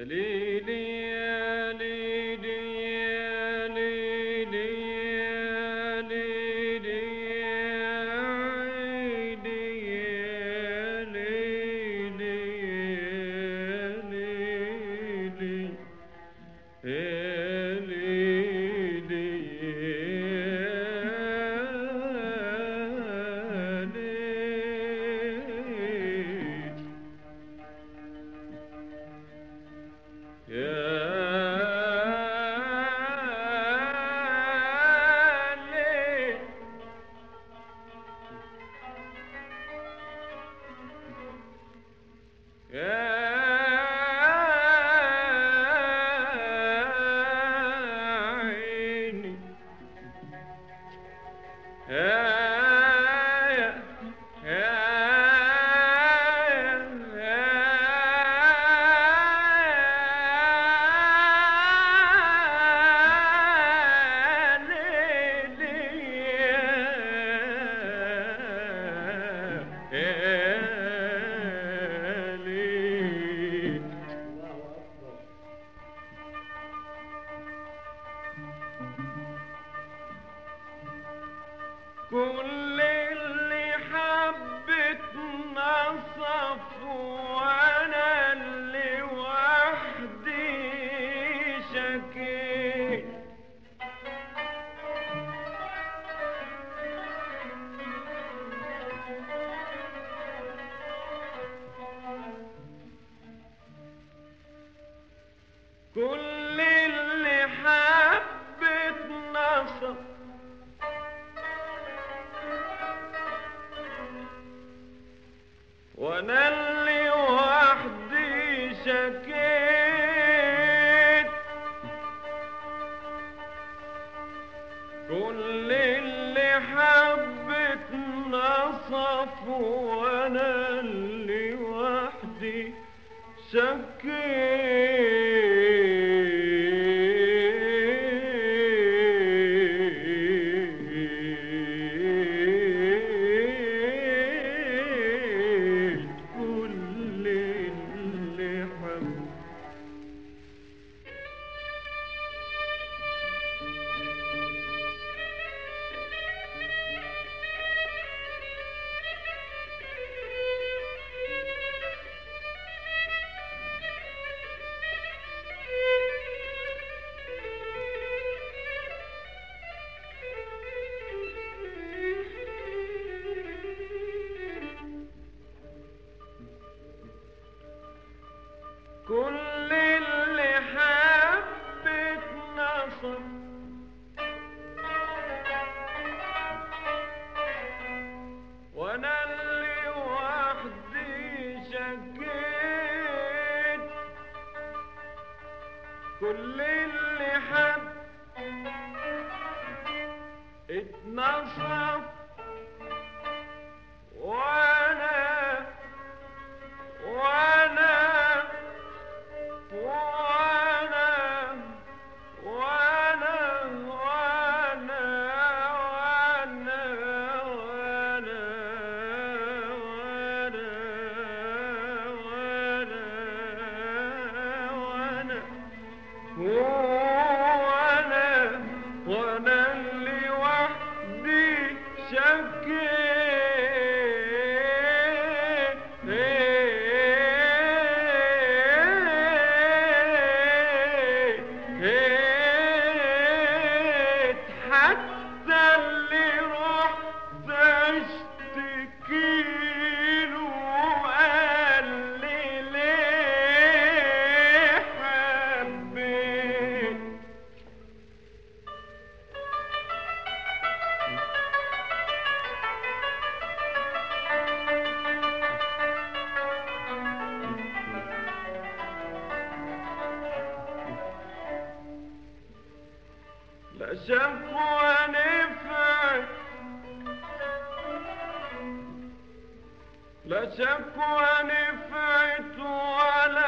ليلي يا ليلي يا ليلي يا ليلي يا عيني يا ليلي يا ليلي يا ليلي كل اللي حبت نصف وانا اللي وحدي شكيت كل اللي حبت نصف وانا اللي وحدي شكيت كل اللي حبت نصف وانا اللي وحدي كل اللي حبت نصف وانا اللي وحدي شكيت كل اللي حب اتنصف وانا وانا وانا وانا وانا وانا وانا وانا وانا وانا وانا اللي وحدي شكيت حتى اللي رحت اشتكيله قال لي ليه حبيت لا شكوى نفعت لا شكوى نفعت ولا